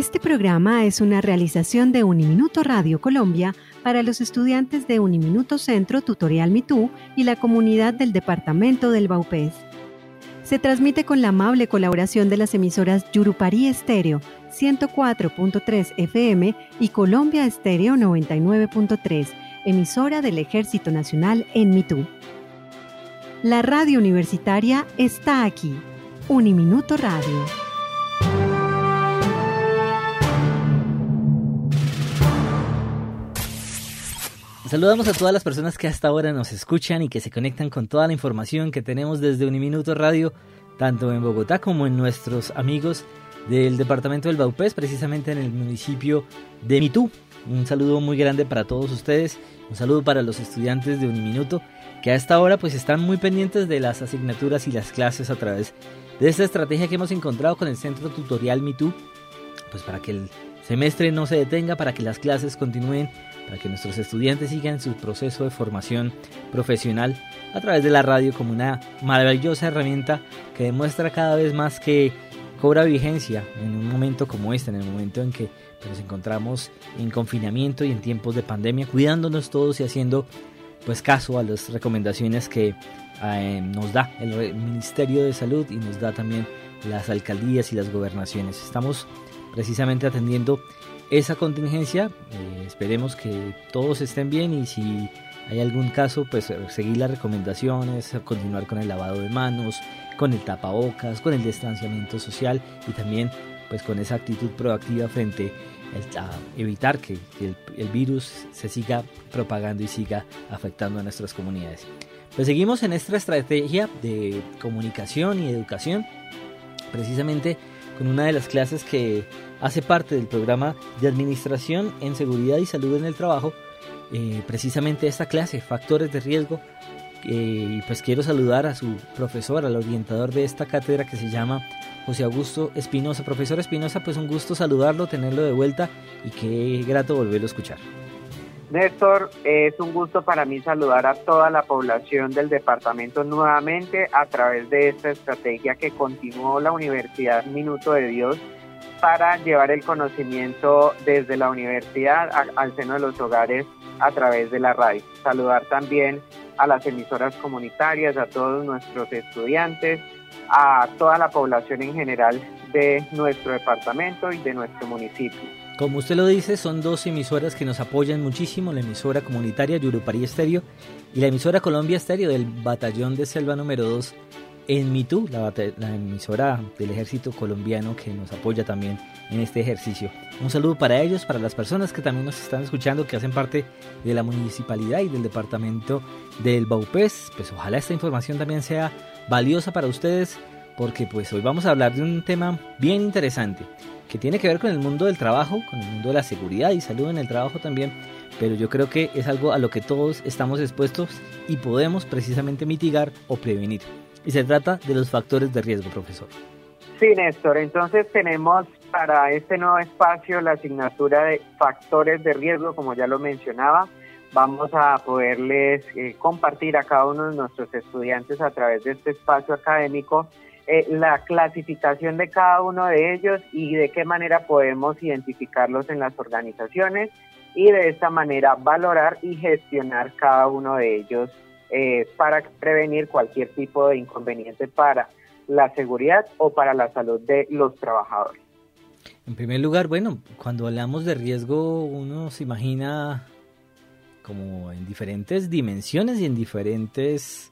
Este programa es una realización de Uniminuto Radio Colombia para los estudiantes de Uniminuto Centro Tutorial Mitú y la comunidad del departamento del Vaupés. Se transmite con la amable colaboración de las emisoras Yurupari Estéreo 104.3 FM y Colombia Estéreo 99.3, emisora del Ejército Nacional en Mitú. La radio universitaria está aquí. Uniminuto Radio. Saludamos a todas las personas que hasta ahora nos escuchan y que se conectan con toda la información que tenemos desde Uniminuto Radio, tanto en Bogotá como en nuestros amigos del departamento del Vaupés, precisamente en el municipio de Mitú. Un saludo muy grande para todos ustedes, un saludo para los estudiantes de Uniminuto que a esta hora pues están muy pendientes de las asignaturas y las clases a través de esta estrategia que hemos encontrado con el Centro Tutorial Mitú, pues para que el semestre no se detenga, para que las clases continúen, para que nuestros estudiantes sigan su proceso de formación profesional a través de la radio como una maravillosa herramienta que demuestra cada vez más que cobra vigencia en un momento como este, en el momento en que nos encontramos en confinamiento y en tiempos de pandemia, cuidándonos todos y haciendo pues caso a las recomendaciones que nos da el Ministerio de Salud y nos da también las alcaldías y las gobernaciones. Estamos precisamente atendiendo esa contingencia, esperemos que todos estén bien y si hay algún caso pues seguir las recomendaciones, continuar con el lavado de manos, con el tapabocas, con el distanciamiento social y también pues con esa actitud proactiva frente a evitar que el virus se siga propagando y siga afectando a nuestras comunidades. Pues seguimos en esta estrategia de comunicación y educación, precisamente con una de las clases que hace parte del programa de Administración en Seguridad y Salud en el Trabajo, precisamente esta clase, Factores de Riesgo, y pues quiero saludar a su profesor, al orientador de esta cátedra que se llama José Augusto Espinosa. Profesor Espinosa, pues un gusto saludarlo, tenerlo de vuelta y qué grato volverlo a escuchar. Néstor, es un gusto para mí saludar a toda la población del departamento nuevamente a través de esta estrategia que continuó la Universidad Minuto de Dios para llevar el conocimiento desde la universidad al seno de los hogares a través de la radio. Saludar también a las emisoras comunitarias, a todos nuestros estudiantes, a toda la población en general de nuestro departamento y de nuestro municipio. Como usted lo dice, son dos emisoras que nos apoyan muchísimo, la emisora comunitaria Yurupari Estéreo y la emisora Colombia Estéreo del Batallón de Selva número 2 en Mitú, la emisora del ejército colombiano que nos apoya también en este ejercicio. Un saludo para ellos, para las personas que también nos están escuchando, que hacen parte de la municipalidad y del departamento del Vaupés. Pues ojalá esta información también sea valiosa para ustedes, porque pues hoy vamos a hablar de un tema bien interesante que tiene que ver con el mundo del trabajo, con el mundo de la seguridad y salud en el trabajo también, pero yo creo que es algo a lo que todos estamos expuestos y podemos precisamente mitigar o prevenir. Y se trata de los factores de riesgo, profesor. Sí, Néstor, entonces tenemos para este nuevo espacio la asignatura de factores de riesgo, como ya lo mencionaba. Vamos a poderles compartir a cada uno de nuestros estudiantes a través de este espacio académico la clasificación de cada uno de ellos y de qué manera podemos identificarlos en las organizaciones y de esta manera valorar y gestionar cada uno de ellos para prevenir cualquier tipo de inconveniente para la seguridad o para la salud de los trabajadores. En primer lugar, bueno, cuando hablamos de riesgo uno se imagina como en diferentes dimensiones y en diferentes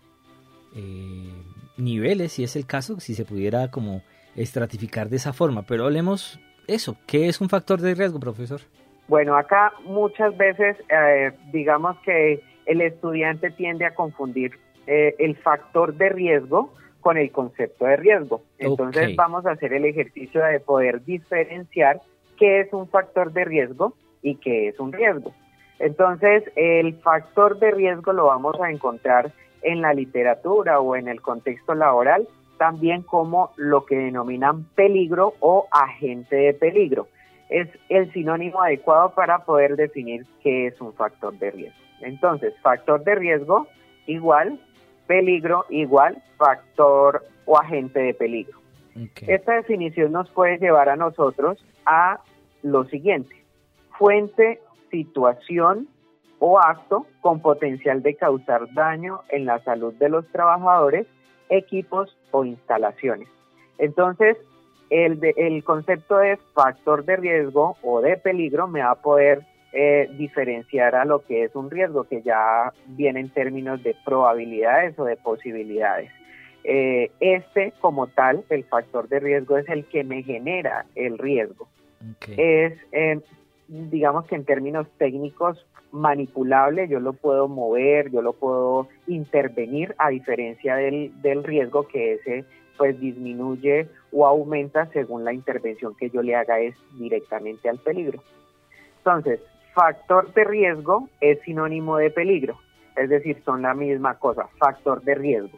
niveles, si es el caso, si se pudiera como estratificar de esa forma, pero hablemos eso, ¿qué es un factor de riesgo, profesor? Bueno, acá muchas veces digamos que el estudiante tiende a confundir el factor de riesgo con el concepto de riesgo. Entonces vamos a hacer el ejercicio de poder diferenciar qué es un factor de riesgo y qué es un riesgo. Entonces el factor de riesgo lo vamos a encontrar en la literatura o en el contexto laboral, también como lo que denominan peligro o agente de peligro. Es el sinónimo adecuado para poder definir qué es un factor de riesgo. Entonces, factor de riesgo igual, peligro igual, factor o agente de peligro. Esta definición nos puede llevar a nosotros a lo siguiente: fuente, situación o acto con potencial de causar daño en la salud de los trabajadores, equipos o instalaciones. Entonces, el concepto de factor de riesgo o de peligro me va a poder diferenciar a lo que es un riesgo, que ya viene en términos de probabilidades o de posibilidades. Como tal, el factor de riesgo es el que me genera el riesgo. Okay. Es, digamos que en términos técnicos, manipulable. Yo lo puedo mover, yo lo puedo intervenir, a diferencia del riesgo, que ese pues disminuye o aumenta según la intervención que yo le haga es directamente al peligro. Entonces, factor de riesgo es sinónimo de peligro, es decir, son la misma cosa, factor de riesgo.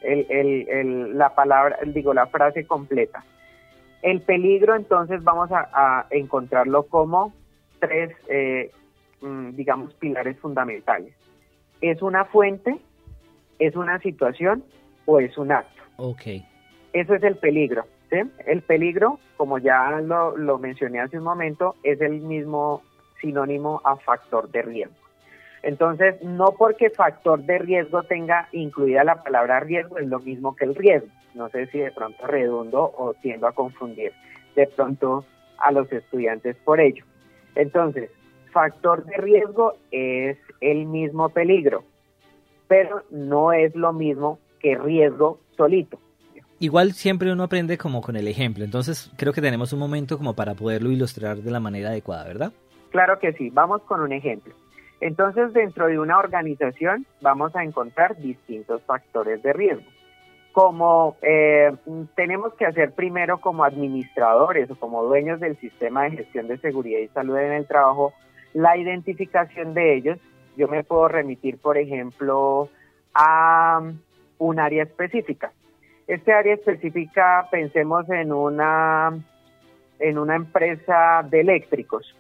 La frase completa. El peligro, entonces, vamos a encontrarlo como tres, digamos, pilares fundamentales. ¿Es una fuente, es una situación o es un acto? Okay. Eso es el peligro, ¿sí? El peligro, como ya lo mencioné hace un momento, es el mismo sinónimo a factor de riesgo. Entonces, no porque factor de riesgo tenga incluida la palabra riesgo es lo mismo que el riesgo. No sé si de pronto redundo o tiendo a confundir de pronto a los estudiantes por ello. Entonces, factor de riesgo es el mismo peligro, pero no es lo mismo que riesgo solito. Igual siempre uno aprende como con el ejemplo, entonces creo que tenemos un momento como para poderlo ilustrar de la manera adecuada, ¿verdad? Claro que sí, vamos con un ejemplo. Entonces, dentro de una organización vamos a encontrar distintos factores de riesgo. Como tenemos que hacer primero como administradores o como dueños del sistema de gestión de seguridad y salud en el trabajo, la identificación de ellos. Yo me puedo remitir, por ejemplo, a un área específica. Este área específica, pensemos en una empresa de eléctricos,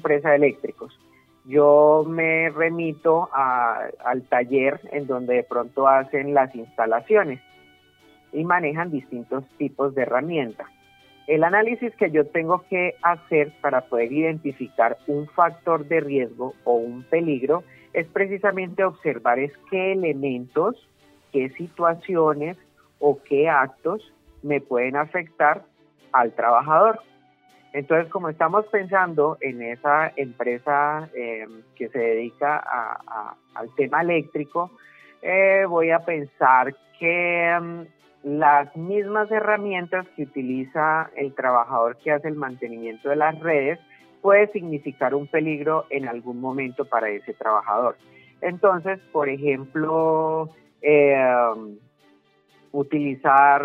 Yo me remito al taller en donde de pronto hacen las instalaciones y manejan distintos tipos de herramientas. El análisis que yo tengo que hacer para poder identificar un factor de riesgo o un peligro es precisamente observar qué elementos, qué situaciones o qué actos me pueden afectar al trabajador. Entonces, como estamos pensando en esa empresa que se dedica al tema eléctrico, voy a pensar que las mismas herramientas que utiliza el trabajador que hace el mantenimiento de las redes puede significar un peligro en algún momento para ese trabajador. Entonces, por ejemplo, utilizar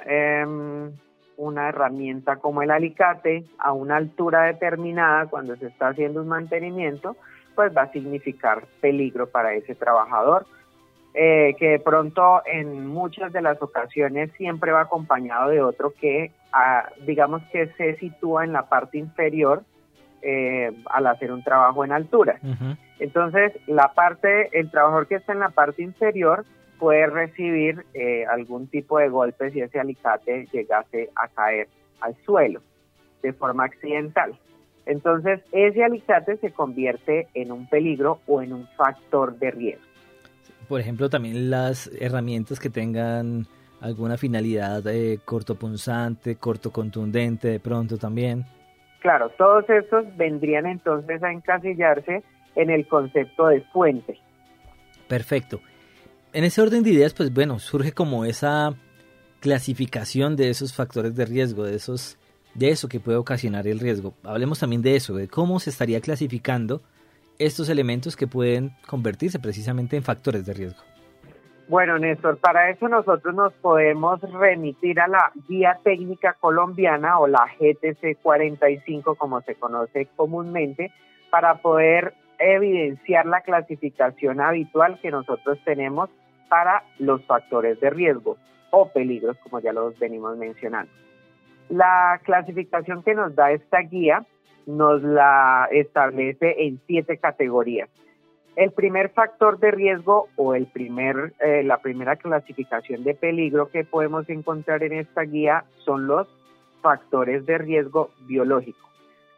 una herramienta como el alicate a una altura determinada cuando se está haciendo un mantenimiento, pues va a significar peligro para ese trabajador, que de pronto en muchas de las ocasiones siempre va acompañado de otro que digamos que se sitúa en la parte inferior al hacer un trabajo en altura. Uh-huh. Entonces el trabajador que está en la parte inferior puede recibir algún tipo de golpe si ese alicate llegase a caer al suelo de forma accidental. Entonces, ese alicate se convierte en un peligro o en un factor de riesgo. Por ejemplo, también las herramientas que tengan alguna finalidad cortopunzante, cortocontundente, de pronto también. Claro, todos estos vendrían entonces a encasillarse en el concepto de fuente. Perfecto. En ese orden de ideas, pues bueno, surge como esa clasificación de esos factores de riesgo, de eso que puede ocasionar el riesgo. Hablemos también de eso, de cómo se estaría clasificando estos elementos que pueden convertirse precisamente en factores de riesgo. Bueno, Néstor, para eso nosotros nos podemos remitir a la Guía Técnica Colombiana o la GTC 45, como se conoce comúnmente, para poder evidenciar la clasificación habitual que nosotros tenemos para los factores de riesgo o peligros, como ya los venimos mencionando. La clasificación que nos da esta guía nos la establece en 7 categorías. El primer factor de riesgo o la primera clasificación de peligro que podemos encontrar en esta guía son los factores de riesgo biológico.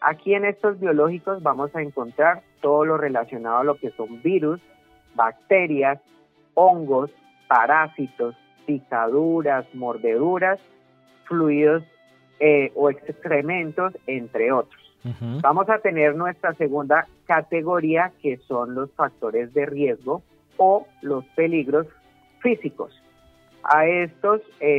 Aquí en estos biológicos vamos a encontrar todo lo relacionado a lo que son virus, bacterias, hongos, parásitos, picaduras, mordeduras, fluidos o excrementos, entre otros. Uh-huh. Vamos a tener nuestra segunda categoría, que son los factores de riesgo o los peligros físicos. A estos,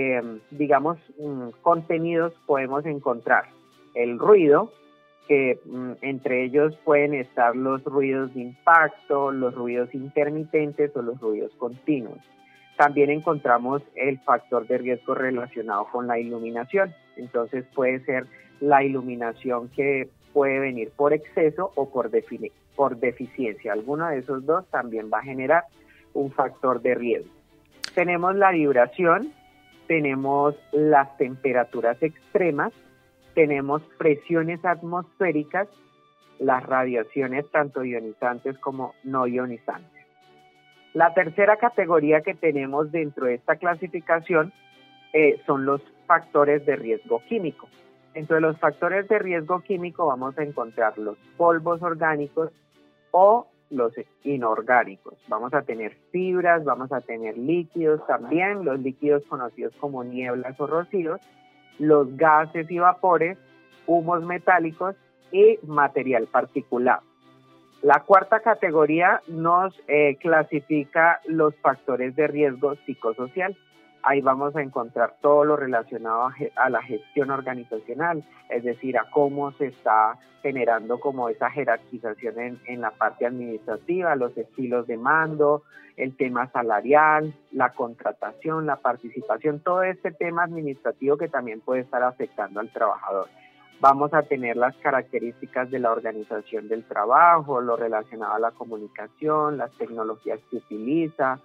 contenidos podemos encontrar el ruido, que entre ellos pueden estar los ruidos de impacto, los ruidos intermitentes o los ruidos continuos. También encontramos el factor de riesgo relacionado con la iluminación. Entonces puede ser la iluminación que puede venir por exceso o por deficiencia. Alguno de esos dos también va a generar un factor de riesgo. Tenemos la vibración, tenemos las temperaturas extremas, tenemos presiones atmosféricas, las radiaciones tanto ionizantes como no ionizantes. La tercera categoría que tenemos dentro de esta clasificación son los factores de riesgo químico. Dentro de los factores de riesgo químico vamos a encontrar los polvos orgánicos o los inorgánicos. Vamos a tener fibras, vamos a tener líquidos también, los líquidos conocidos como nieblas o rocíos, los gases y vapores, humos metálicos y material particulado. La cuarta categoría nos clasifica los factores de riesgo psicosocial. Ahí vamos a encontrar todo lo relacionado a la gestión organizacional, es decir, a cómo se está generando como esa jerarquización en la parte administrativa, los estilos de mando, el tema salarial, la contratación, la participación, todo este tema administrativo que también puede estar afectando al trabajador. Vamos a tener las características de la organización del trabajo, lo relacionado a la comunicación, las tecnologías que utiliza,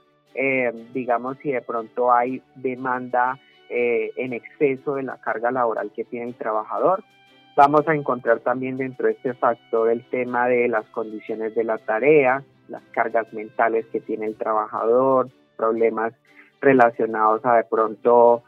si de pronto hay demanda en exceso de la carga laboral que tiene el trabajador. Vamos a encontrar también dentro de este factor el tema de las condiciones de la tarea, las cargas mentales que tiene el trabajador, problemas relacionados a de pronto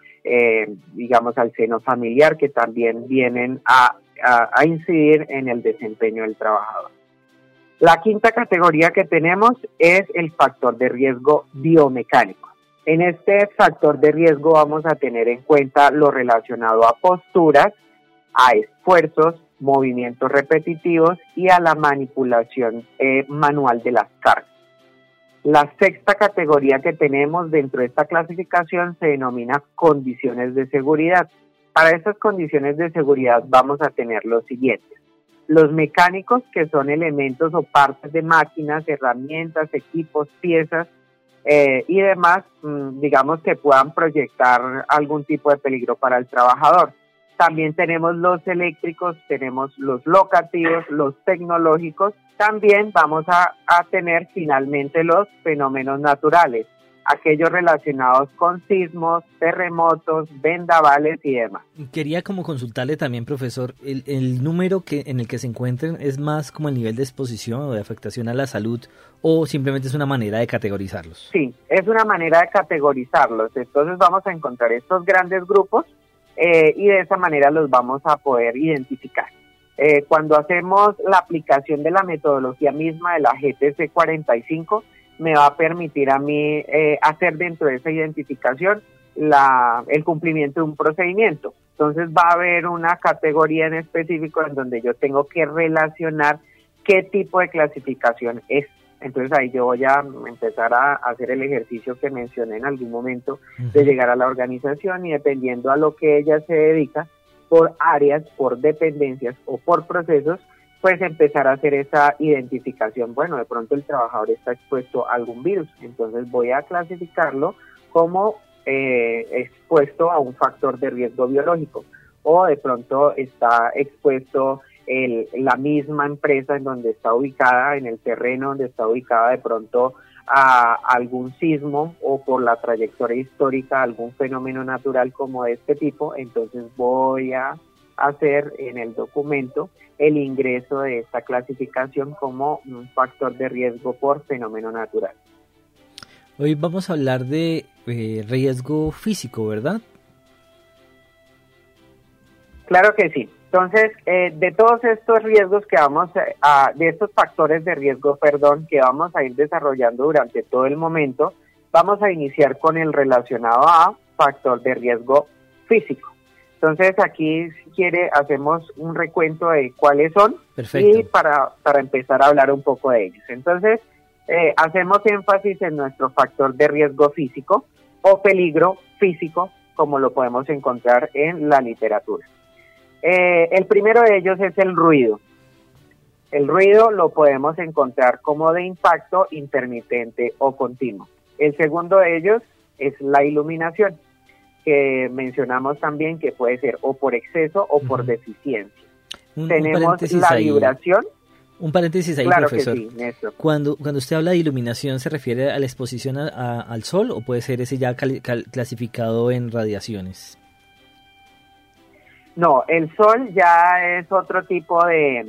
al seno familiar, que también vienen a incidir en el desempeño del trabajador. La quinta categoría que tenemos es el factor de riesgo biomecánico. En este factor de riesgo vamos a tener en cuenta lo relacionado a posturas, a esfuerzos, movimientos repetitivos y a la manipulación manual de las cargas. La sexta categoría que tenemos dentro de esta clasificación se denomina condiciones de seguridad. Para estas condiciones de seguridad vamos a tener los siguientes. Los mecánicos, que son elementos o partes de máquinas, herramientas, equipos, piezas y demás, que puedan proyectar algún tipo de peligro para el trabajador. También tenemos los eléctricos, tenemos los locativos, los tecnológicos. También vamos a tener finalmente los fenómenos naturales, aquellos relacionados con sismos, terremotos, vendavales y demás. Quería como consultarle también, profesor, el número en el que se encuentren es más como el nivel de exposición o de afectación a la salud, o simplemente es una manera de categorizarlos. Sí, es una manera de categorizarlos. Entonces vamos a encontrar estos grandes grupos y de esa manera los vamos a poder identificar. Cuando hacemos la aplicación de la metodología misma de la GTC 45, me va a permitir a mí hacer dentro de esa identificación el cumplimiento de un procedimiento. Entonces va a haber una categoría en específico en donde yo tengo que relacionar qué tipo de clasificación es. Entonces ahí yo voy a empezar a hacer el ejercicio que mencioné en algún momento de llegar a la organización y dependiendo a lo que ella se dedica, por áreas, por dependencias o por procesos, pues empezar a hacer esa identificación. Bueno, de pronto el trabajador está expuesto a algún virus, entonces voy a clasificarlo como expuesto a un factor de riesgo biológico, o de pronto está expuesto la misma empresa en donde está ubicada, en el terreno donde está ubicada, de pronto a algún sismo o por la trayectoria histórica algún fenómeno natural como de este tipo. Entonces voy a hacer en el documento el ingreso de esta clasificación como un factor de riesgo por fenómeno natural. Hoy vamos a hablar de riesgo físico, ¿verdad? Claro que sí. Entonces, de todos estos riesgos de estos factores de riesgo, que vamos a ir desarrollando durante todo el momento, vamos a iniciar con el relacionado a factor de riesgo físico. Entonces, aquí, si quiere, hacemos un recuento de cuáles son. Perfecto. Y para empezar a hablar un poco de ellos. Entonces, hacemos énfasis en nuestro factor de riesgo físico o peligro físico, como lo podemos encontrar en la literatura. El primero de ellos es el ruido. El ruido lo podemos encontrar como de impacto intermitente o continuo. El segundo de ellos es la iluminación, que mencionamos también que puede ser o por exceso o por deficiencia. Tenemos la vibración. Un paréntesis ahí, claro, profesor. Que sí, Néstor. Cuando usted habla de iluminación, ¿se refiere a la exposición al sol o puede ser ese ya clasificado en radiaciones? No, el sol ya es otro tipo de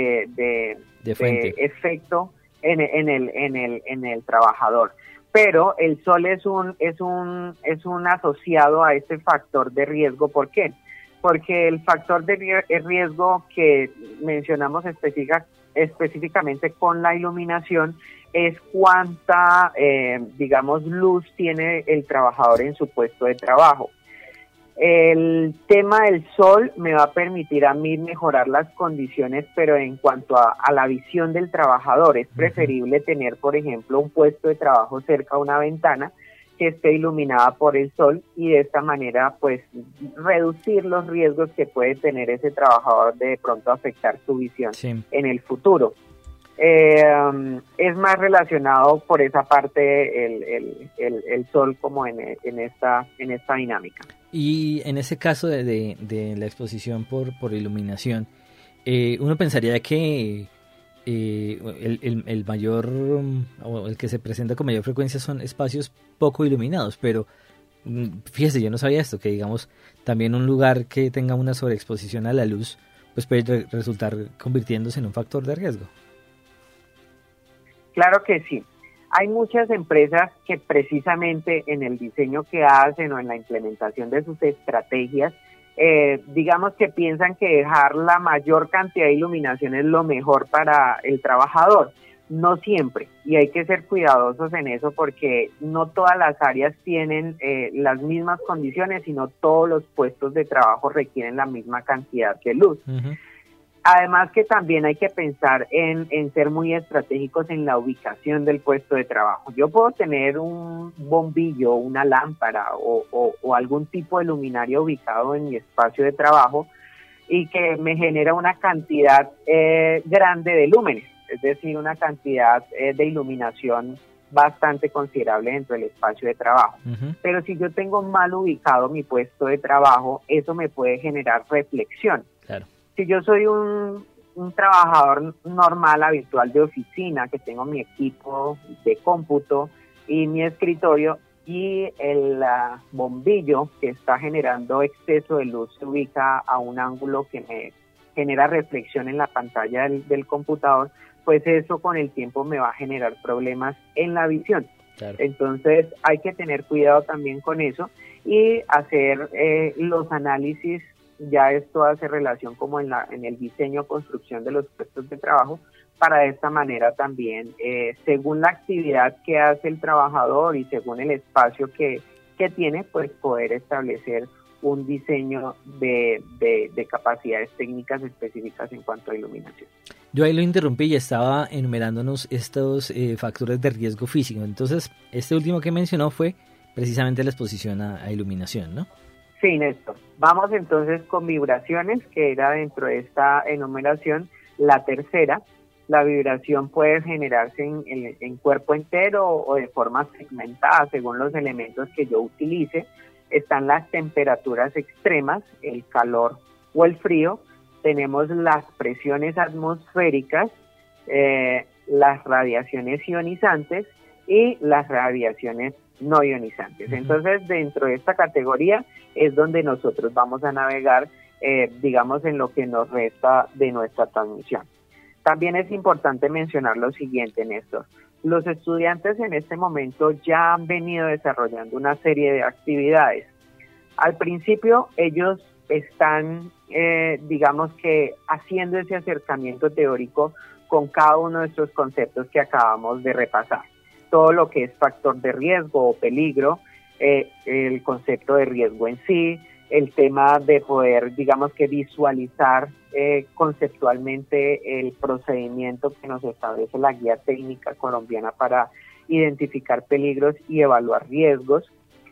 efecto en el trabajador. Pero el sol es un asociado a este factor de riesgo. ¿Por qué? Porque el factor de riesgo que mencionamos específicamente con la iluminación es cuánta, luz tiene el trabajador en su puesto de trabajo. El tema del sol me va a permitir a mí mejorar las condiciones, pero en cuanto a la visión del trabajador, es preferible tener, por ejemplo, un puesto de trabajo cerca a una ventana que esté iluminada por el sol y de esta manera, pues, reducir los riesgos que puede tener ese trabajador de pronto afectar su visión en el futuro. Es más relacionado por esa parte el sol como en esta dinámica. Y en ese caso de la exposición por iluminación, uno pensaría que el mayor, o el que se presenta con mayor frecuencia son espacios poco iluminados, pero fíjese, yo no sabía esto, que digamos también un lugar que tenga una sobreexposición a la luz pues puede resultar convirtiéndose en un factor de riesgo. Claro que sí. Hay muchas empresas que precisamente en el diseño que hacen o en la implementación de sus estrategias, digamos que piensan que dejar la mayor cantidad de iluminación es lo mejor para el trabajador. No siempre, y hay que ser cuidadosos en eso porque no todas las áreas tienen las mismas condiciones, sino todos los puestos de trabajo requieren la misma cantidad de luz. Uh-huh. Además que también hay que pensar en ser muy estratégicos en la ubicación del puesto de trabajo. Yo puedo tener un bombillo, una lámpara o algún tipo de luminaria ubicado en mi espacio de trabajo y que me genera una cantidad grande de lúmenes, es decir, una cantidad de iluminación bastante considerable dentro del espacio de trabajo. Uh-huh. Pero si yo tengo mal ubicado mi puesto de trabajo, eso me puede generar reflexión. Claro. Si yo soy un trabajador normal, habitual de oficina, que tengo mi equipo de cómputo y mi escritorio y el bombillo que está generando exceso de luz se ubica a un ángulo que me genera reflexión en la pantalla del computador, pues eso con el tiempo me va a generar problemas en la visión. Claro. Entonces hay que tener cuidado también con eso y hacer los análisis. Ya esto hace relación como en el diseño o construcción de los puestos de trabajo, para de esta manera también, según la actividad que hace el trabajador y según el espacio que tiene, pues poder establecer un diseño de capacidades técnicas específicas en cuanto a iluminación. Yo ahí lo interrumpí y estaba enumerándonos estos factores de riesgo físico. Entonces, este último que mencionó fue precisamente la exposición a iluminación, ¿no? Sí, Néstor. Vamos entonces con vibraciones, que era dentro de esta enumeración la tercera. La vibración puede generarse en cuerpo entero o de forma segmentada según los elementos que yo utilice. Están las temperaturas extremas, el calor o el frío. Tenemos las presiones atmosféricas, las radiaciones ionizantes y las radiaciones no ionizantes. Uh-huh. Entonces, dentro de esta categoría es donde nosotros vamos a navegar, digamos, en lo que nos resta de nuestra transmisión. También es importante mencionar lo siguiente, Néstor. Los estudiantes en este momento ya han venido desarrollando una serie de actividades. Al principio, ellos están, digamos que, haciendo ese acercamiento teórico con cada uno de estos conceptos que acabamos de repasar. Todo lo que es factor de riesgo o peligro, el concepto de riesgo en sí, el tema de poder, digamos que, visualizar conceptualmente el procedimiento que nos establece la Guía Técnica Colombiana para identificar peligros y evaluar riesgos.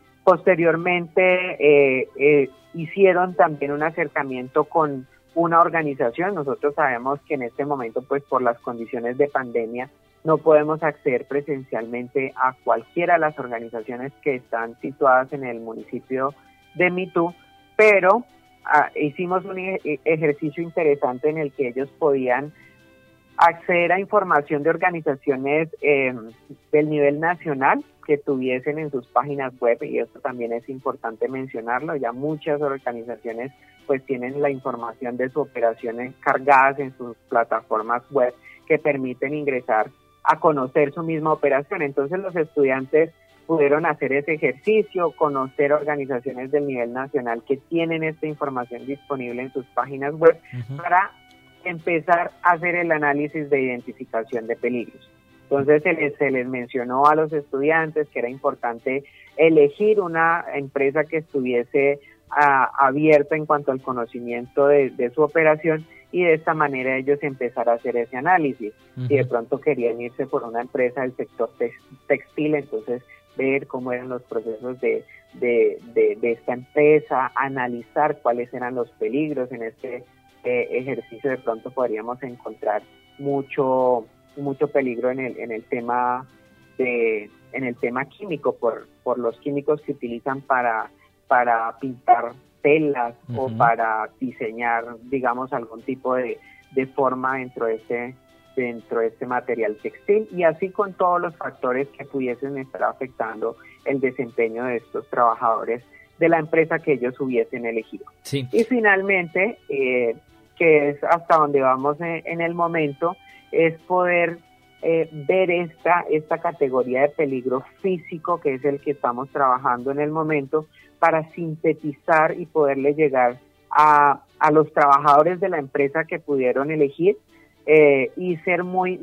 Posteriormente hicieron también un acercamiento con una organización. Nosotros sabemos que en este momento, pues por las condiciones de pandemia, no podemos acceder presencialmente a cualquiera de las organizaciones que están situadas en el municipio de Mitú, pero hicimos un ejercicio interesante en el que ellos podían acceder a información de organizaciones del nivel nacional que tuviesen en sus páginas web, y esto también es importante mencionarlo. Ya muchas organizaciones pues tienen la información de su operación cargadas en sus plataformas web que permiten ingresar a conocer su misma operación. Entonces los estudiantes pudieron hacer ese ejercicio, conocer organizaciones del nivel nacional que tienen esta información disponible en sus páginas web para empezar a hacer el análisis de identificación de peligros. Entonces se les mencionó a los estudiantes que era importante elegir una empresa que estuviese abierta en cuanto al conocimiento de su operación, y de esta manera ellos empezar a hacer ese análisis. Si de pronto querían irse por una empresa del sector textil, entonces ver cómo eran los procesos de esta empresa, analizar cuáles eran los peligros. En este ejercicio de pronto podríamos encontrar mucho peligro en el tema químico, por los químicos que utilizan para pintar telas o para diseñar, digamos, algún tipo de forma dentro de este material textil, y así con todos los factores que pudiesen estar afectando el desempeño de estos trabajadores de la empresa que ellos hubiesen elegido. Sí. Y finalmente, que es hasta donde vamos en el momento, es poder ver esta categoría de peligro físico, que es el que estamos trabajando en el momento, para sintetizar y poderle llegar a los trabajadores de la empresa que pudieron elegir, y ser muy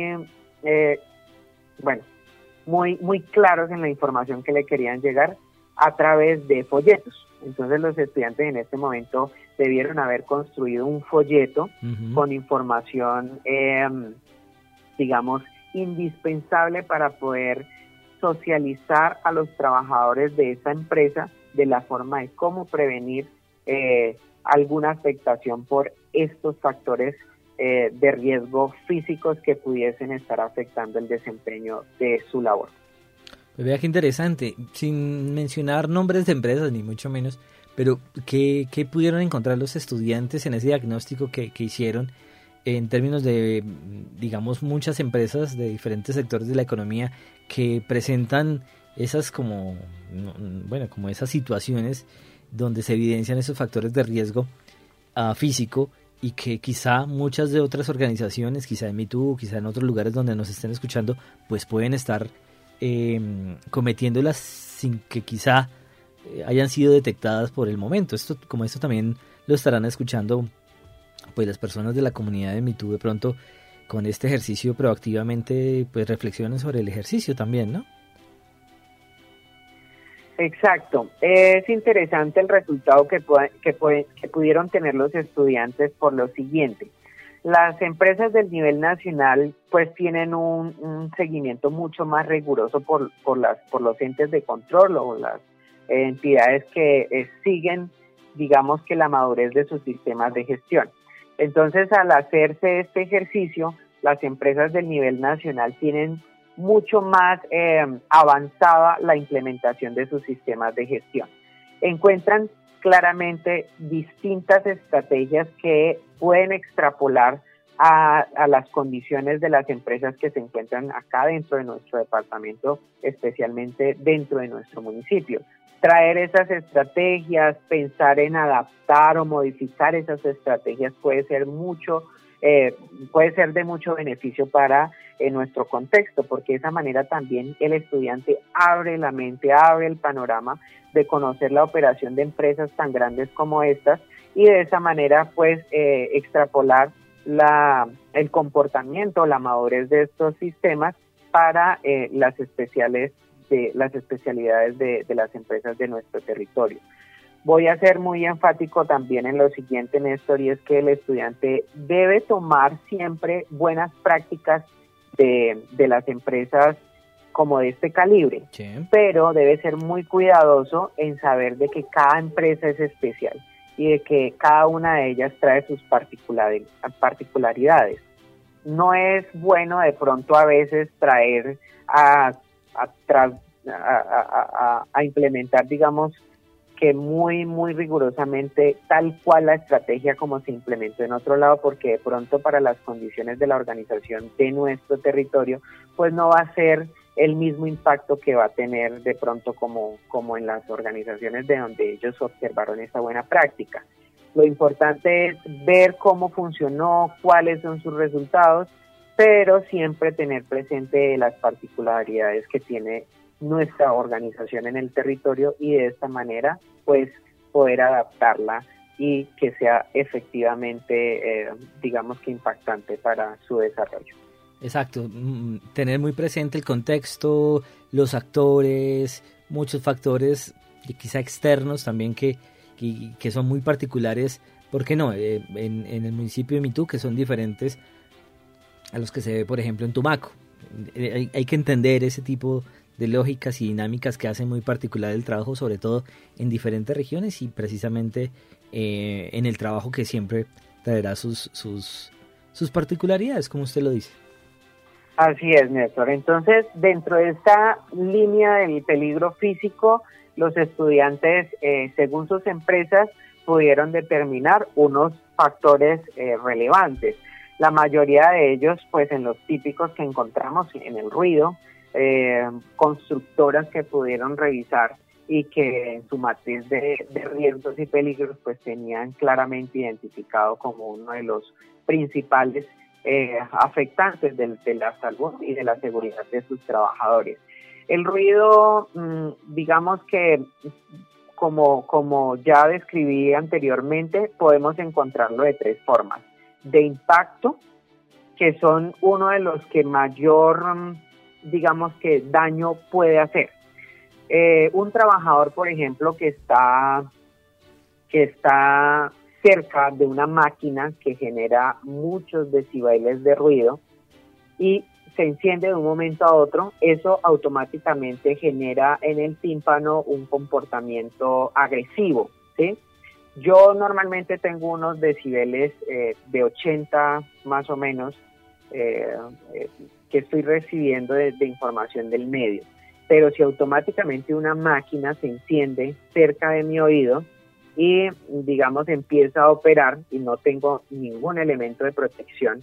claros en la información que le querían llegar a través de folletos. Entonces los estudiantes en este momento debieron haber construido un folleto con información, digamos, indispensable para poder socializar a los trabajadores de esa empresa de la forma de cómo prevenir alguna afectación por estos factores de riesgo físicos que pudiesen estar afectando el desempeño de su labor. Pues vea qué interesante, sin mencionar nombres de empresas ni mucho menos, pero ¿qué pudieron encontrar los estudiantes en ese diagnóstico que hicieron en términos de, digamos, muchas empresas de diferentes sectores de la economía que presentan esas como esas situaciones donde se evidencian esos factores de riesgo físico, y que quizá muchas de otras organizaciones, quizá en Mitú, quizá en otros lugares donde nos estén escuchando, pues pueden estar cometiéndolas sin que quizá hayan sido detectadas por el momento? Esto también lo estarán escuchando pues las personas de la comunidad de Mitú, de pronto con este ejercicio proactivamente pues reflexionen sobre el ejercicio también, ¿no? Exacto, es interesante el resultado que pudieron tener los estudiantes por lo siguiente. Las empresas del nivel nacional pues tienen un seguimiento mucho más riguroso por los entes de control o las entidades que siguen, digamos, que la madurez de sus sistemas de gestión. Entonces, al hacerse este ejercicio, las empresas del nivel nacional tienen mucho más avanzada la implementación de sus sistemas de gestión. Encuentran claramente distintas estrategias que pueden extrapolar a las condiciones de las empresas que se encuentran acá dentro de nuestro departamento, especialmente dentro de nuestro municipio. Traer esas estrategias, pensar en adaptar o modificar esas estrategias puede ser mucho puede ser de mucho beneficio para nuestro contexto, porque de esa manera también el estudiante abre la mente, abre el panorama de conocer la operación de empresas tan grandes como estas, y de esa manera pues extrapolar el comportamiento, la madurez de estos sistemas para las especialidades de las empresas de nuestro territorio. Voy a ser muy enfático también en lo siguiente, Néstor, y es que el estudiante debe tomar siempre buenas prácticas de las empresas como de este calibre, sí, pero debe ser muy cuidadoso en saber de que cada empresa es especial y de que cada una de ellas trae sus particularidades. No es bueno de pronto a veces traer a implementar, digamos, que muy rigurosamente tal cual la estrategia como se implementó en otro lado, porque de pronto para las condiciones de la organización de nuestro territorio, pues no va a ser el mismo impacto que va a tener de pronto como en las organizaciones de donde ellos observaron esa buena práctica. Lo importante es ver cómo funcionó, cuáles son sus resultados, pero siempre tener presente las particularidades que tiene nuestra organización en el territorio y de esta manera pues poder adaptarla y que sea efectivamente digamos que impactante para su desarrollo. Exacto, tener muy presente el contexto, los actores, muchos factores quizá externos también que son muy particulares, ¿por qué no? En el municipio de Mitú, que son diferentes a los que se ve, por ejemplo, en Tumaco. Hay que entender ese tipo de lógicas y dinámicas que hacen muy particular el trabajo, sobre todo en diferentes regiones y precisamente en el trabajo que siempre traerá sus particularidades, como usted lo dice. Así es, Néstor. Entonces, dentro de esta línea del peligro físico, los estudiantes, según sus empresas, pudieron determinar unos factores relevantes. La mayoría de ellos, pues en los típicos que encontramos en el ruido, constructoras que pudieron revisar y que en su matriz de riesgos y peligros, pues tenían claramente identificado como uno de los principales afectantes de la salud y de la seguridad de sus trabajadores. El ruido, digamos que como ya describí anteriormente, podemos encontrarlo de tres formas. De impacto, que son uno de los que mayor, digamos que daño puede hacer. Un trabajador, por ejemplo, que está cerca de una máquina que genera muchos decibeles de ruido y se enciende de un momento a otro, eso automáticamente genera en el tímpano un comportamiento agresivo, ¿sí? Yo normalmente tengo unos decibeles de 80 más o menos que estoy recibiendo de información del medio, pero si automáticamente una máquina se enciende cerca de mi oído y digamos empieza a operar y no tengo ningún elemento de protección,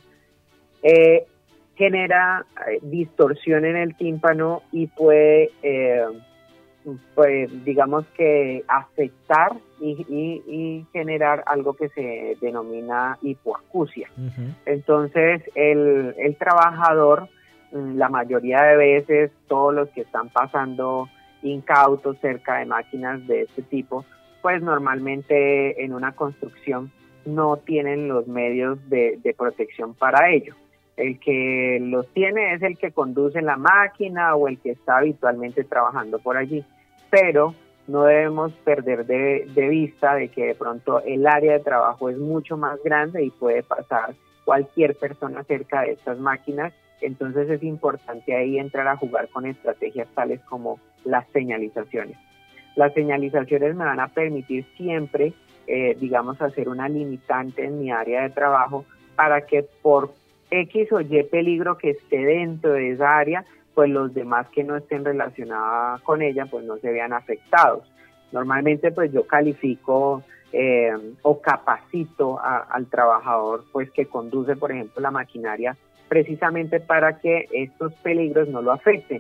genera distorsión en el tímpano y puede pues digamos que afectar y generar algo que se denomina hipoacusia. Uh-huh. Entonces el trabajador, la mayoría de veces, todos los que están pasando incautos cerca de máquinas de este tipo, pues normalmente en una construcción no tienen los medios de protección para ello. El que los tiene es el que conduce la máquina o el que está habitualmente trabajando por allí, pero no debemos perder de vista de que de pronto el área de trabajo es mucho más grande y puede pasar cualquier persona cerca de estas máquinas. Entonces es importante ahí entrar a jugar con estrategias tales como las señalizaciones. Las señalizaciones me van a permitir siempre, digamos, hacer una limitante en mi área de trabajo para que por X o Y peligro que esté dentro de esa área, pues los demás que no estén relacionados con ella, pues no se vean afectados. Normalmente, pues yo califico o capacito al trabajador, pues que conduce, por ejemplo, la maquinaria, precisamente para que estos peligros no lo afecten.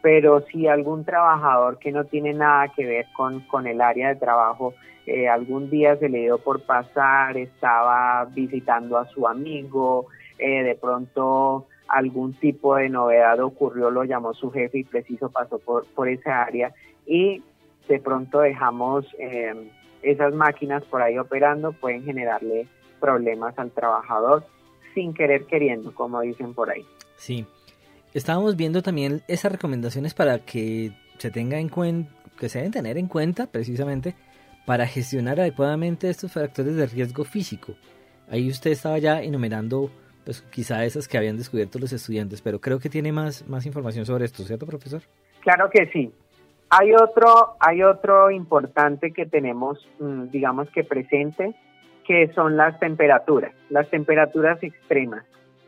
pero si algún trabajador que no tiene nada que ver con el área de trabajo, algún día se le dio por pasar, estaba visitando a su amigo, de pronto algún tipo de novedad ocurrió, lo llamó su jefe y preciso pasó por esa área y de pronto dejamos esas máquinas por ahí operando, pueden generarle problemas al trabajador sin querer queriendo, como dicen por ahí. Sí, estábamos viendo también esas recomendaciones para que se tenga en cuenta, que se deben tener en cuenta precisamente para gestionar adecuadamente estos factores de riesgo físico. Ahí usted estaba ya enumerando pues quizá esas que habían descubierto los estudiantes, pero creo que tiene más información sobre esto, ¿cierto, profesor? Claro que sí. Hay otro importante que tenemos, digamos que presente, que son las temperaturas extremas.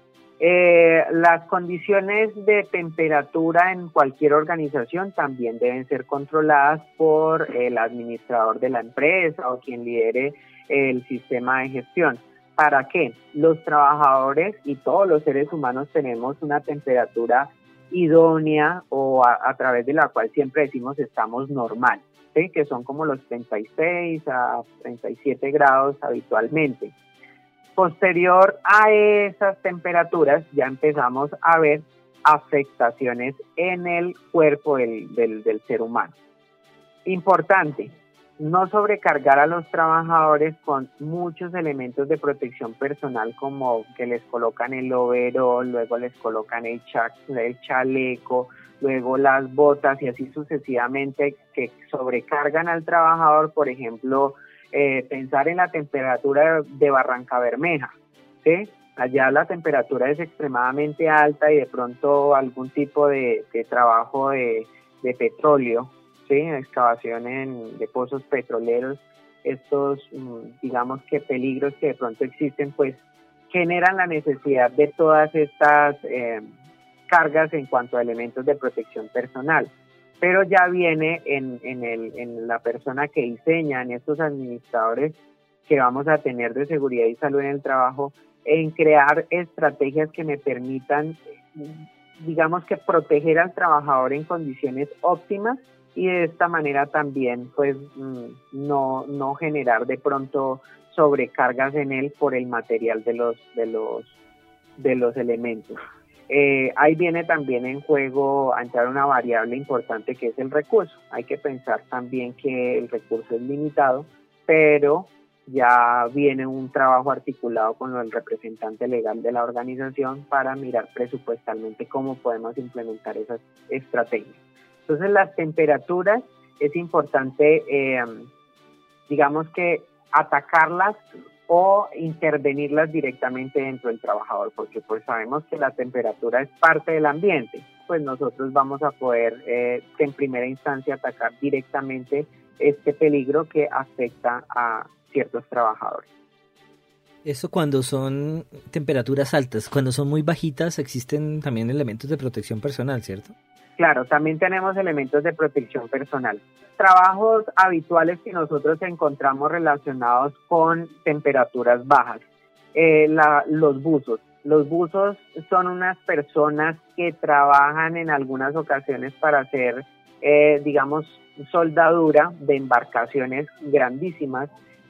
Las condiciones de temperatura en cualquier organización también deben ser controladas por el administrador de la empresa o quien lidere el sistema de gestión. ¿Para qué? Los trabajadores y todos los seres humanos tenemos una temperatura idónea o a través de la cual siempre decimos estamos normal, ¿sí? Que son como los 36 a 37 grados habitualmente. Posterior a esas temperaturas ya empezamos a ver afectaciones en el cuerpo del ser humano. Importante, no sobrecargar a los trabajadores con muchos elementos de protección personal como que les colocan el overol, luego les colocan el chaleco, luego las botas y así sucesivamente que sobrecargan al trabajador, por ejemplo, pensar en la temperatura de Barrancabermeja, ¿sí? Allá la temperatura es extremadamente alta y de pronto algún tipo de trabajo de petróleo, ¿sí? Excavación de pozos petroleros, estos, digamos que peligros que de pronto existen, pues generan la necesidad de todas estas cargas en cuanto a elementos de protección personal. Pero ya viene en la persona que diseña, en estos administradores que vamos a tener de seguridad y salud en el trabajo, en crear estrategias que me permitan, digamos que proteger al trabajador en condiciones óptimas y de esta manera también pues no generar de pronto sobrecargas en él por el material de los elementos. Ahí viene también en juego a entrar una variable importante que es el recurso. Hay que pensar también que el recurso es limitado, pero ya viene un trabajo articulado con el representante legal de la organización para mirar presupuestalmente cómo podemos implementar esas estrategias. Entonces las temperaturas es importante, digamos que atacarlas o intervenirlas directamente dentro del trabajador, porque pues sabemos que la temperatura es parte del ambiente, pues nosotros vamos a poder en primera instancia atacar directamente este peligro que afecta a ciertos trabajadores. Eso cuando son temperaturas altas, cuando son muy bajitas existen también elementos de protección personal, ¿cierto? Claro, también tenemos elementos de protección personal. Trabajos habituales que nosotros encontramos relacionados con temperaturas bajas. Los buzos. Los buzos son unas personas que trabajan en algunas ocasiones para hacer, digamos, soldadura de embarcaciones grandísimas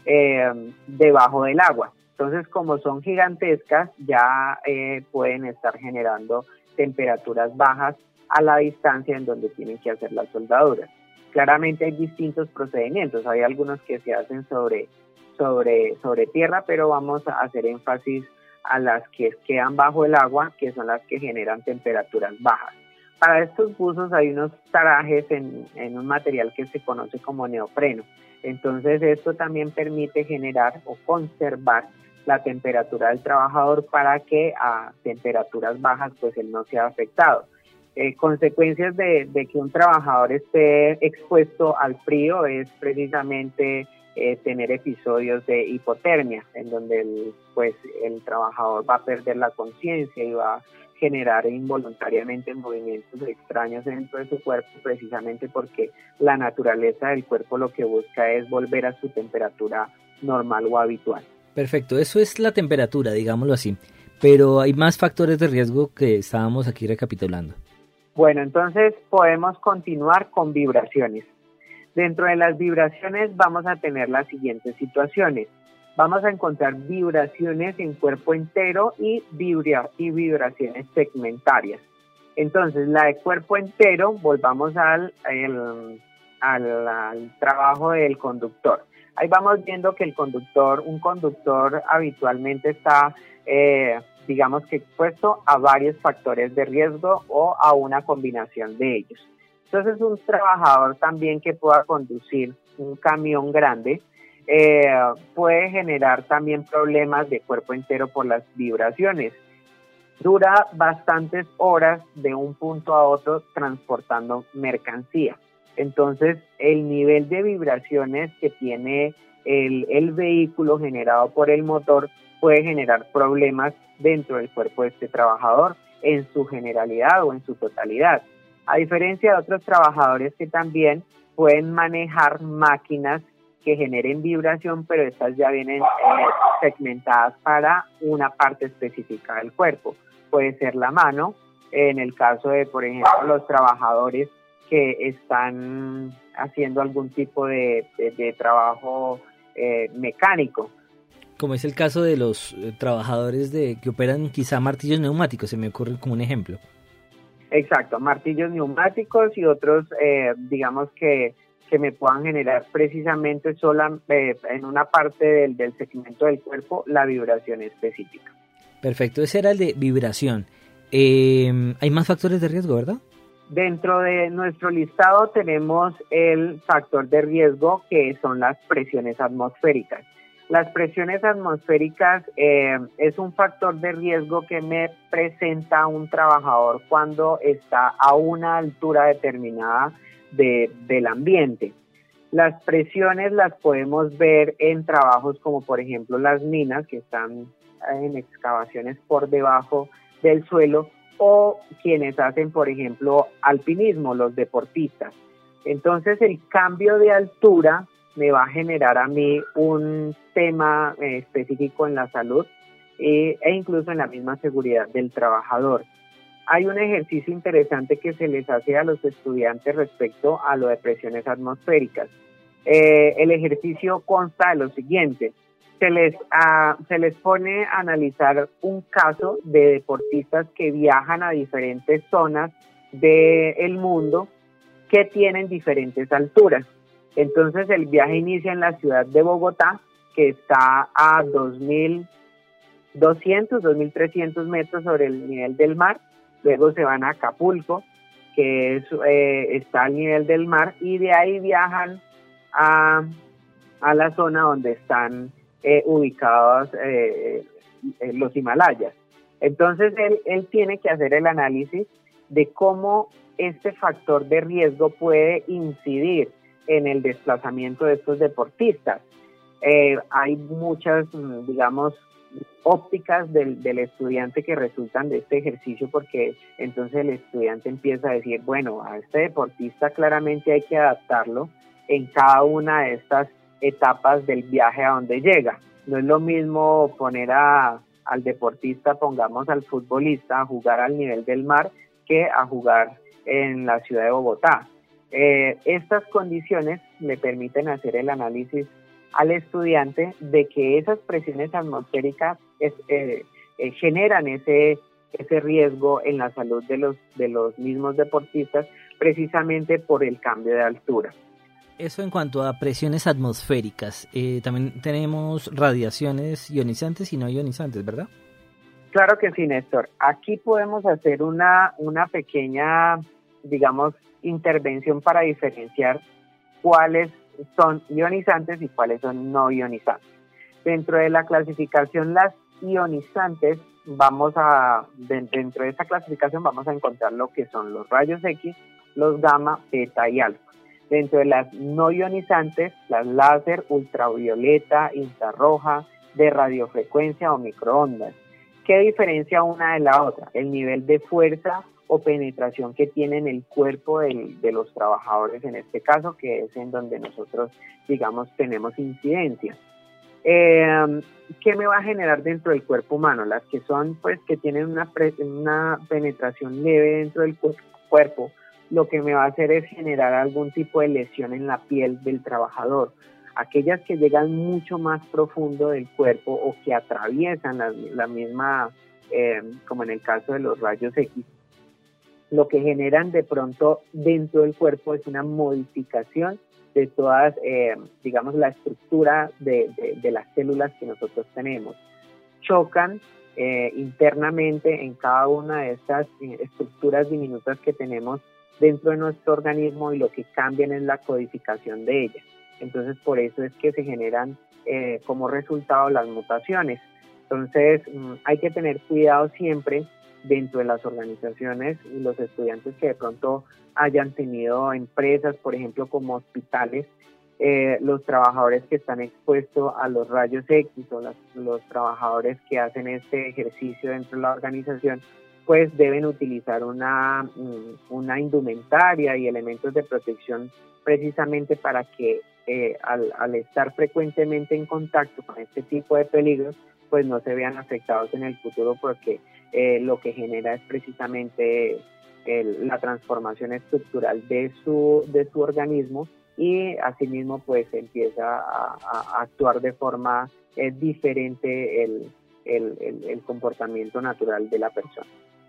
debajo del agua. Entonces, como son gigantescas, ya pueden estar generando temperaturas bajas a la distancia en donde tienen que hacer las soldaduras. Claramente hay distintos procedimientos, hay algunos que se hacen sobre tierra, pero vamos a hacer énfasis a las que quedan bajo el agua, que son las que generan temperaturas bajas. Para estos buzos hay unos trajes en un material que se conoce como neopreno. Entonces esto también permite generar o conservar la temperatura del trabajador para que a temperaturas bajas pues él no sea afectado. Consecuencias de que un trabajador esté expuesto al frío es precisamente tener episodios de hipotermia, en donde el trabajador va a perder la conciencia y va a generar involuntariamente movimientos extraños dentro de su cuerpo, precisamente porque la naturaleza del cuerpo lo que busca es volver a su temperatura normal o habitual. Perfecto, eso es la temperatura, digámoslo así, pero hay más factores de riesgo que estábamos aquí recapitulando. Bueno, entonces podemos continuar con vibraciones. Dentro de las vibraciones vamos a tener las siguientes situaciones. Vamos a encontrar vibraciones en cuerpo entero y vibraciones segmentarias. Entonces, la de cuerpo entero, volvamos al trabajo del conductor. Ahí vamos viendo que un conductor habitualmente está, digamos que expuesto a varios factores de riesgo o a una combinación de ellos. Entonces, un trabajador también que pueda conducir un camión grande puede generar también problemas de cuerpo entero por las vibraciones. Dura bastantes horas de un punto a otro transportando mercancía. Entonces, el nivel de vibraciones que tiene el vehículo generado por el motor puede generar problemas dentro del cuerpo de este trabajador en su generalidad o en su totalidad. A diferencia de otros trabajadores que también pueden manejar máquinas que generen vibración, pero estas ya vienen segmentadas para una parte específica del cuerpo. Puede ser la mano, en el caso de, por ejemplo, los trabajadores que están haciendo algún tipo de trabajo mecánico. Como es el caso de los trabajadores que operan quizá martillos neumáticos, se me ocurre como un ejemplo. Exacto, martillos neumáticos y otros, digamos que me puedan generar precisamente en una parte del segmento del cuerpo la vibración específica. Perfecto, ese era el de vibración. Hay más factores de riesgo, ¿verdad? Dentro de nuestro listado tenemos el factor de riesgo, que son las presiones atmosféricas. Las presiones atmosféricas es un factor de riesgo que me presenta un trabajador cuando está a una altura determinada del ambiente. Las presiones las podemos ver en trabajos como por ejemplo las minas, que están en excavaciones por debajo del suelo, o quienes hacen por ejemplo alpinismo, los deportistas. Entonces el cambio de altura me va a generar a mí un tema específico en la salud e incluso en la misma seguridad del trabajador. Hay un ejercicio interesante que se les hace a los estudiantes respecto a lo de presiones atmosféricas. El ejercicio consta de lo siguiente: se les pone a analizar un caso de deportistas que viajan a diferentes zonas del mundo que tienen diferentes alturas. Entonces el viaje inicia en la ciudad de Bogotá, que está a 2.200, 2.300 metros sobre el nivel del mar. Luego se van a Acapulco, que está al nivel del mar, y de ahí viajan a la zona donde están ubicados los Himalayas. Entonces él tiene que hacer el análisis de cómo este factor de riesgo puede incidir en el desplazamiento de estos deportistas. Hay muchas, digamos, ópticas del estudiante que resultan de este ejercicio, porque entonces el estudiante empieza a decir, bueno, a este deportista claramente hay que adaptarlo en cada una de estas etapas del viaje a donde llega. No es lo mismo poner al deportista, pongamos al futbolista, a jugar al nivel del mar que a jugar en la ciudad de Bogotá. Estas condiciones le permiten hacer el análisis al estudiante de que esas presiones atmosféricas generan ese riesgo en la salud de los mismos deportistas, precisamente por el cambio de altura. Eso en cuanto a presiones atmosféricas. También tenemos radiaciones ionizantes y no ionizantes, ¿verdad? Claro que sí, Néstor. Aquí podemos hacer una pequeña, digamos, intervención para diferenciar cuáles son ionizantes y cuáles son no ionizantes. Dentro de la clasificación, las ionizantes, dentro de esta clasificación vamos a encontrar lo que son los rayos X, los gamma, beta y alfa. Dentro de las no ionizantes, las láser, ultravioleta, infrarroja, de radiofrecuencia o microondas. ¿Qué diferencia una de la otra? El nivel de fuerza o penetración que tiene en el cuerpo de los trabajadores, en este caso, que es en donde nosotros, digamos, tenemos incidencia. ¿Qué me va a generar dentro del cuerpo humano? Las que son, pues, que tienen una penetración leve dentro del cuerpo cuerpo, lo que me va a hacer es generar algún tipo de lesión en la piel del trabajador. Aquellas que llegan mucho más profundo del cuerpo o que atraviesan la misma, como en el caso de los rayos X, lo que generan de pronto dentro del cuerpo es una modificación de todas, digamos, la estructura de las células que nosotros tenemos. Chocan internamente en cada una de estas estructuras diminutas que tenemos dentro de nuestro organismo y lo que cambian es la codificación de ellas. Entonces, por eso es que se generan como resultado las mutaciones. Entonces, hay que tener cuidado siempre dentro de las organizaciones y los estudiantes que de pronto hayan tenido empresas, por ejemplo, como hospitales, los trabajadores que están expuestos a los rayos X o los trabajadores que hacen este ejercicio dentro de la organización, pues deben utilizar una indumentaria y elementos de protección precisamente para que al estar frecuentemente en contacto con este tipo de peligros, pues no se vean afectados en el futuro, porque lo que genera es precisamente la transformación estructural de su organismo, y asimismo pues empieza a actuar de forma diferente el comportamiento natural de la persona.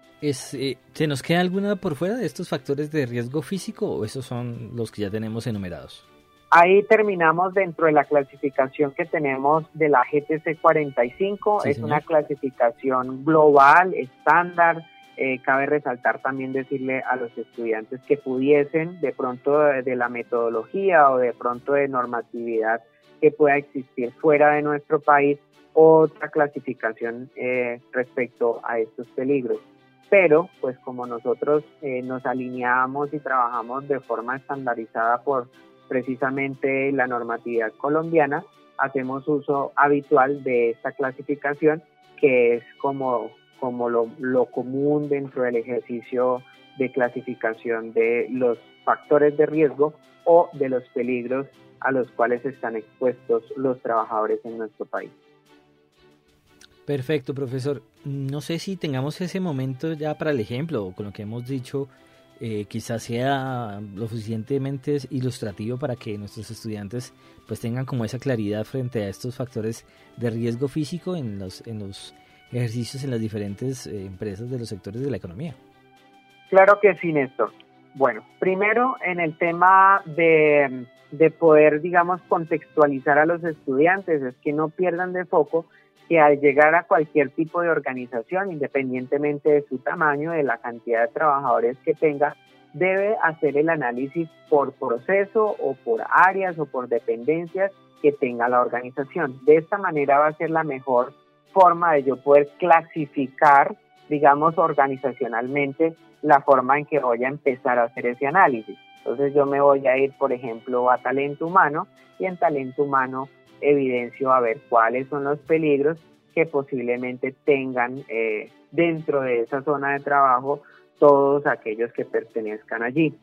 ¿Se nos queda alguna por fuera de estos factores de riesgo físico o esos son los que ya tenemos enumerados? Ahí terminamos dentro de la clasificación que tenemos de la GTC 45, sí, es señor. Una clasificación global, estándar. Cabe resaltar también, decirle a los estudiantes que pudiesen de pronto de la metodología o de pronto de normatividad que pueda existir fuera de nuestro país, otra clasificación respecto a estos peligros. Pero, pues como nosotros nos alineamos y trabajamos de forma estandarizada por precisamente la normatividad colombiana, hacemos uso habitual de esta clasificación, que es como lo común dentro del ejercicio de clasificación de los factores de riesgo o de los peligros a los cuales están expuestos los trabajadores en nuestro país. Perfecto, profesor. No sé si tengamos ese momento ya para el ejemplo, o con lo que hemos dicho, quizás sea lo suficientemente ilustrativo para que nuestros estudiantes pues tengan como esa claridad frente a estos factores de riesgo físico en los ejercicios en las diferentes empresas de los sectores de la economía. Claro que sí, Néstor. Bueno, primero en el tema de poder, digamos, contextualizar a los estudiantes, es que no pierdan de foco que al llegar a cualquier tipo de organización, independientemente de su tamaño, de la cantidad de trabajadores que tenga, debe hacer el análisis por proceso o por áreas o por dependencias que tenga la organización. De esta manera va a ser la mejor forma de yo poder clasificar, digamos, organizacionalmente la forma en que voy a empezar a hacer ese análisis. Entonces yo me voy a ir, por ejemplo, a talento humano, y en talento humano evidencio a ver cuáles son los peligros que posiblemente tengan dentro de esa zona de trabajo todos aquellos que pertenezcan allí.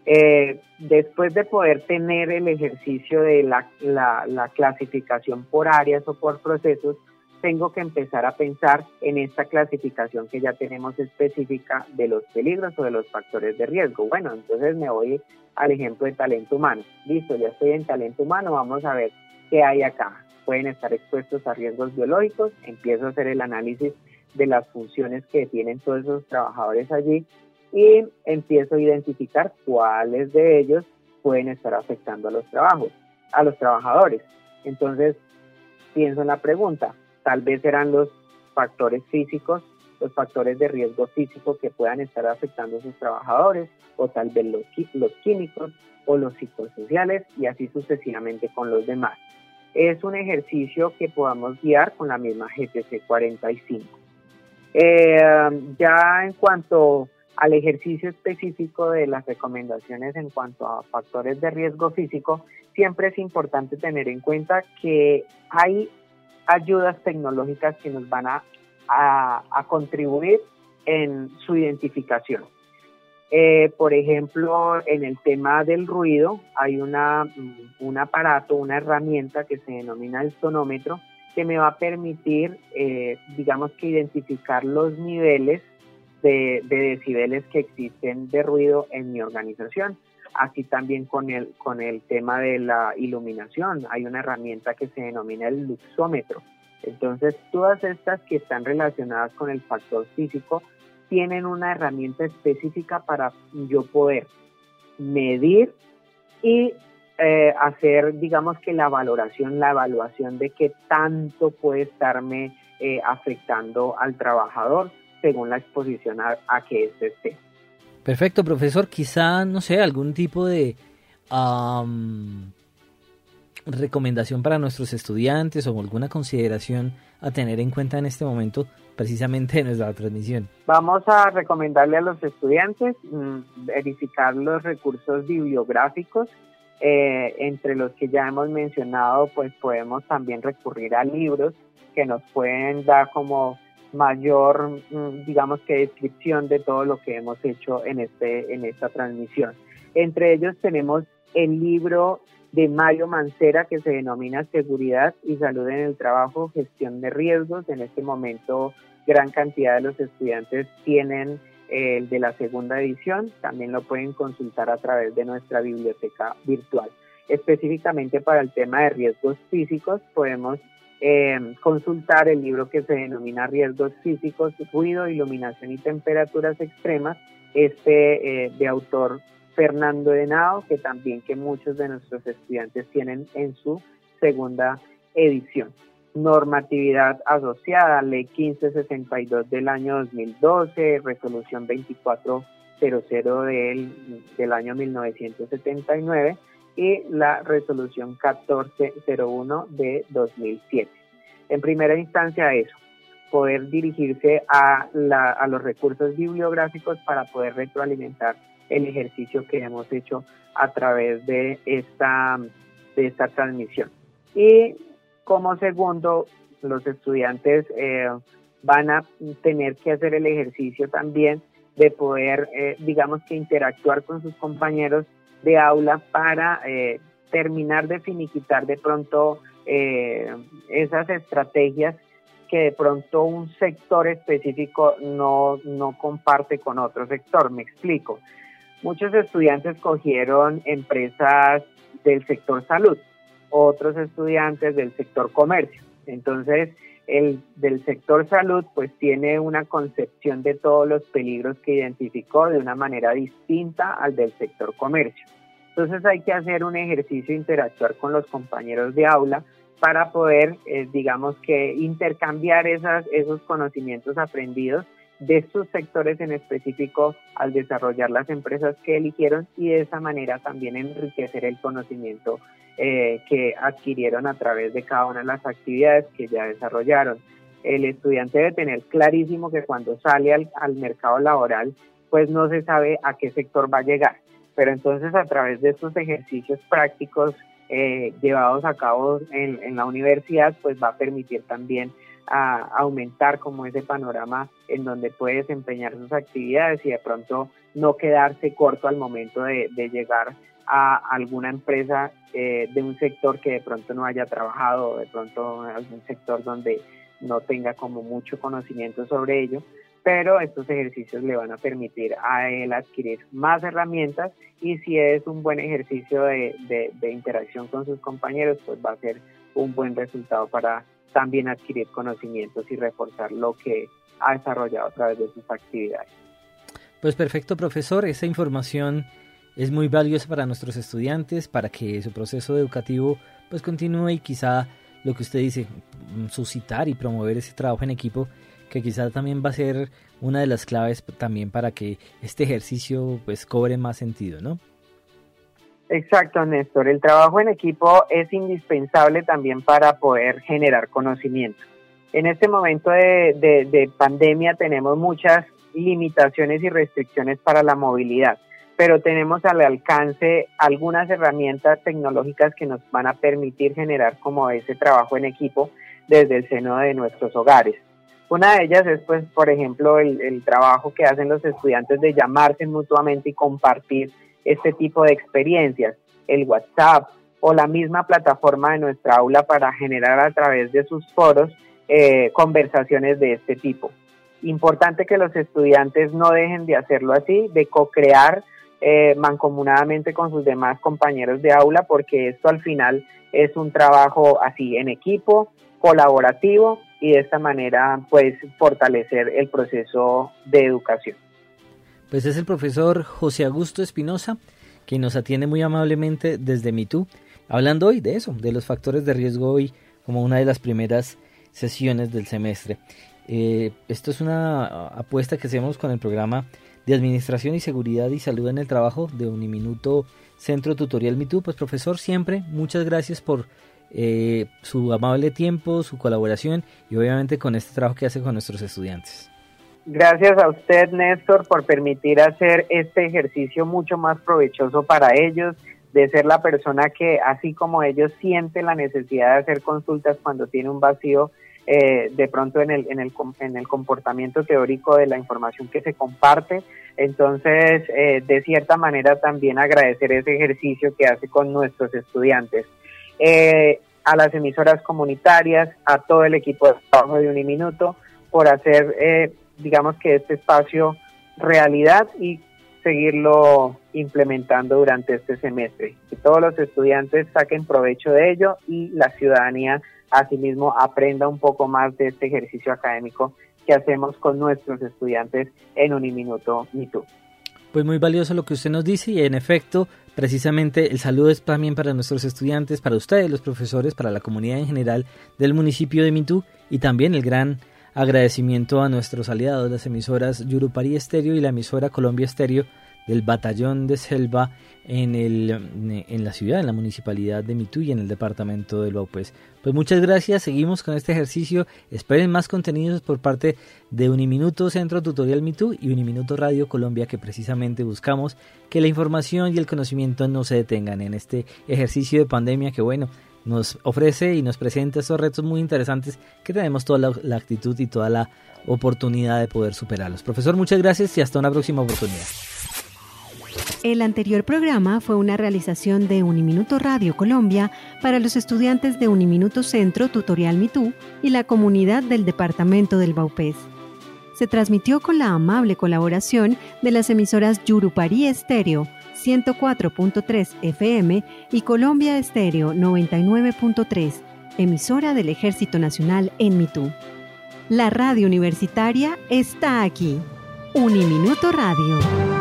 Después de poder tener el ejercicio de la clasificación por áreas o por procesos, tengo que empezar a pensar en esta clasificación que ya tenemos específica de los peligros o de los factores de riesgo. Bueno, entonces me voy al ejemplo de talento humano. Listo, ya estoy en talento humano, vamos a ver qué hay acá. Pueden estar expuestos a riesgos biológicos, empiezo a hacer el análisis de las funciones que tienen todos esos trabajadores allí y empiezo a identificar cuáles de ellos pueden estar afectando a los trabajadores. Entonces, pienso en la pregunta, tal vez serán los factores físicos, los factores de riesgo físico que puedan estar afectando a sus trabajadores, o tal vez los químicos o los psicosociales, y así sucesivamente con los demás. Es un ejercicio que podamos guiar con la misma GTC 45. Ya en cuanto al ejercicio específico de las recomendaciones en cuanto a factores de riesgo físico, siempre es importante tener en cuenta que hay ayudas tecnológicas que nos van a contribuir en su identificación. Por ejemplo, en el tema del ruido hay un aparato, una herramienta que se denomina el sonómetro, que me va a permitir, digamos que identificar los niveles de decibeles que existen de ruido en mi organización. Así también con el tema de la iluminación, hay una herramienta que se denomina el luxómetro. Entonces, todas estas que están relacionadas con el factor físico tienen una herramienta específica para yo poder medir y hacer, digamos que la evaluación de qué tanto puede estarme afectando al trabajador según la exposición a que éste esté. Perfecto, profesor. Quizá, no sé, algún tipo de recomendación para nuestros estudiantes o alguna consideración a tener en cuenta en este momento precisamente de nuestra transmisión. Vamos a recomendarle a los estudiantes verificar los recursos bibliográficos, entre los que ya hemos mencionado, pues podemos también recurrir a libros que nos pueden dar como mayor, digamos que descripción de todo lo que hemos hecho en esta transmisión. Entre ellos tenemos el libro de Mario Mancera que se denomina Seguridad y Salud en el Trabajo, Gestión de Riesgos. En este momento gran cantidad de los estudiantes tienen el de la segunda edición, también lo pueden consultar a través de nuestra biblioteca virtual. Específicamente para el tema de riesgos físicos podemos consultar el libro que se denomina Riesgos Físicos, Ruido, Iluminación y Temperaturas Extremas, de autor Fernando Henao, que muchos de nuestros estudiantes tienen en su segunda edición. Normatividad asociada, Ley 1562 del año 2012, Resolución 2400 del año 1979, y la resolución 1401 de 2007. En primera instancia eso, poder dirigirse a los recursos bibliográficos para poder retroalimentar el ejercicio que hemos hecho a través de esta transmisión. Y como segundo, los estudiantes van a tener que hacer el ejercicio también de poder, digamos que interactuar con sus compañeros de aula para terminar de finiquitar de pronto esas estrategias que de pronto un sector específico no comparte con otro sector. Me explico. Muchos estudiantes cogieron empresas del sector salud, otros estudiantes del sector comercio. Entonces, el del sector salud pues tiene una concepción de todos los peligros que identificó de una manera distinta al del sector comercio. Entonces hay que hacer un ejercicio, interactuar con los compañeros de aula para poder, digamos que intercambiar esos conocimientos aprendidos de sus sectores en específico al desarrollar las empresas que eligieron, y de esa manera también enriquecer el conocimiento que adquirieron a través de cada una de las actividades que ya desarrollaron. El estudiante debe tener clarísimo que cuando sale al mercado laboral, pues no se sabe a qué sector va a llegar, pero entonces a través de estos ejercicios prácticos llevados a cabo en la universidad, pues va a permitir también a aumentar como ese panorama en donde puede desempeñar sus actividades y de pronto no quedarse corto al momento de llegar a alguna empresa de un sector que de pronto no haya trabajado, o de pronto algún sector donde no tenga como mucho conocimiento sobre ello, pero estos ejercicios le van a permitir a él adquirir más herramientas, y si es un buen ejercicio de interacción con sus compañeros, pues va a ser un buen resultado para también adquirir conocimientos y reforzar lo que ha desarrollado a través de sus actividades. Pues perfecto, profesor, esa información es muy valiosa para nuestros estudiantes, para que su proceso educativo pues continúe, y quizá lo que usted dice, suscitar y promover ese trabajo en equipo, que quizá también va a ser una de las claves también para que este ejercicio pues cobre más sentido, ¿no? Exacto, Néstor. El trabajo en equipo es indispensable también para poder generar conocimiento. En este momento de pandemia tenemos muchas limitaciones y restricciones para la movilidad, pero tenemos al alcance algunas herramientas tecnológicas que nos van a permitir generar como ese trabajo en equipo desde el seno de nuestros hogares. Una de ellas es, pues, por ejemplo, el trabajo que hacen los estudiantes de llamarse mutuamente y compartir este tipo de experiencias, el WhatsApp o la misma plataforma de nuestra aula para generar a través de sus foros conversaciones de este tipo. Importante que los estudiantes no dejen de hacerlo así, de co-crear mancomunadamente con sus demás compañeros de aula, porque esto al final es un trabajo así en equipo, colaborativo, y de esta manera pues fortalecer el proceso de educación. Pues es el profesor José Augusto Espinosa, quien nos atiende muy amablemente desde MITU, hablando hoy de eso, de los factores de riesgo hoy como una de las primeras sesiones del semestre. Esto es una apuesta que hacemos con el programa de Administración y Seguridad y Salud en el Trabajo de Uniminuto Centro Tutorial MITU. Pues profesor, siempre muchas gracias por su amable tiempo, su colaboración y obviamente con este trabajo que hace con nuestros estudiantes. Gracias a usted, Néstor, por permitir hacer este ejercicio mucho más provechoso para ellos, de ser la persona que, así como ellos, siente la necesidad de hacer consultas cuando tiene un vacío de pronto en el comportamiento teórico de la información que se comparte. Entonces, de cierta manera, también agradecer ese ejercicio que hace con nuestros estudiantes. A las emisoras comunitarias, a todo el equipo de trabajo de Uniminuto, por hacer, digamos que este espacio realidad y seguirlo implementando durante este semestre. Que todos los estudiantes saquen provecho de ello y la ciudadanía asimismo aprenda un poco más de este ejercicio académico que hacemos con nuestros estudiantes en Uniminuto MITU. Pues muy valioso lo que usted nos dice y en efecto, precisamente el saludo es también para nuestros estudiantes, para ustedes los profesores, para la comunidad en general del municipio de MITU y también el gran agradecimiento a nuestros aliados, las emisoras Yurupari Estéreo y la emisora Colombia Estéreo del Batallón de Selva en la ciudad, en la municipalidad de MITU y en el departamento del Vaupés. Pues muchas gracias, seguimos con este ejercicio, esperen más contenidos por parte de Uniminuto Centro Tutorial MITU y Uniminuto Radio Colombia, que precisamente buscamos que la información y el conocimiento no se detengan en este ejercicio de pandemia que bueno, nos ofrece y nos presenta estos retos muy interesantes que tenemos toda la actitud y toda la oportunidad de poder superarlos. Profesor, muchas gracias y hasta una próxima oportunidad. El anterior programa fue una realización de Uniminuto Radio Colombia para los estudiantes de Uniminuto Centro Tutorial MITU y la comunidad del departamento del Vaupés. Se transmitió con la amable colaboración de las emisoras Yurupari Estéreo 104.3 FM y Colombia Estéreo 99.3, emisora del Ejército Nacional en MITU. La radio universitaria está aquí. Uniminuto Radio.